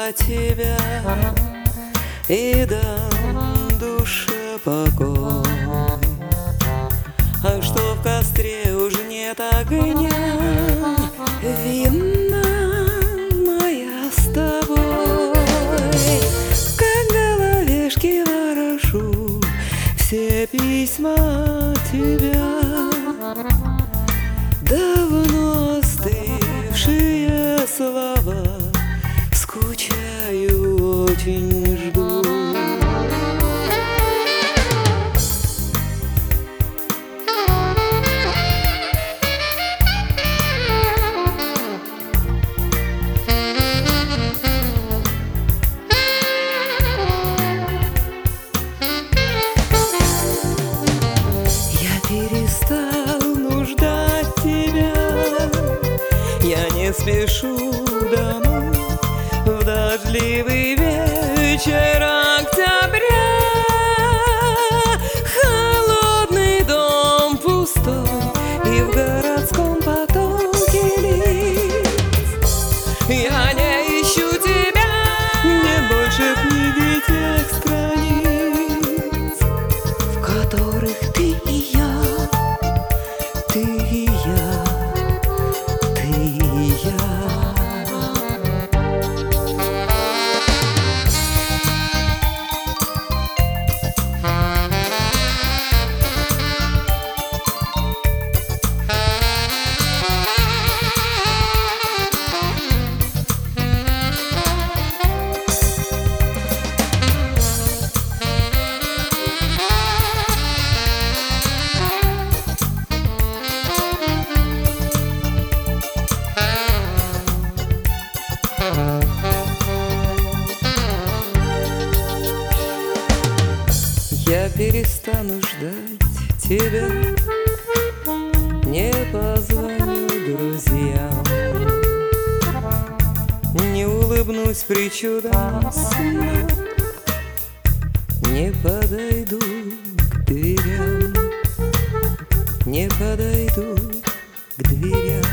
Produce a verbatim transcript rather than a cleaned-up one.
за тебя и дам душе покой. А что в костре уже нет огня, вина моя с тобой. Как головешки ворошу все письма тебя, давно остывшие слова, скучаю, очень жду. Перестал нуждать тебя, я не спешу домой в дождливый вечер октября. Холодный дом пустой и в городском потоке лиц. Я не ищу тебя, не больше книги тех страниц, в которых ты и я. Ты и я, ты и я. Я перестану ждать тебя, не позвоню друзьям, не улыбнусь причудам сна, не подойду к дверям, не подойду к дверям.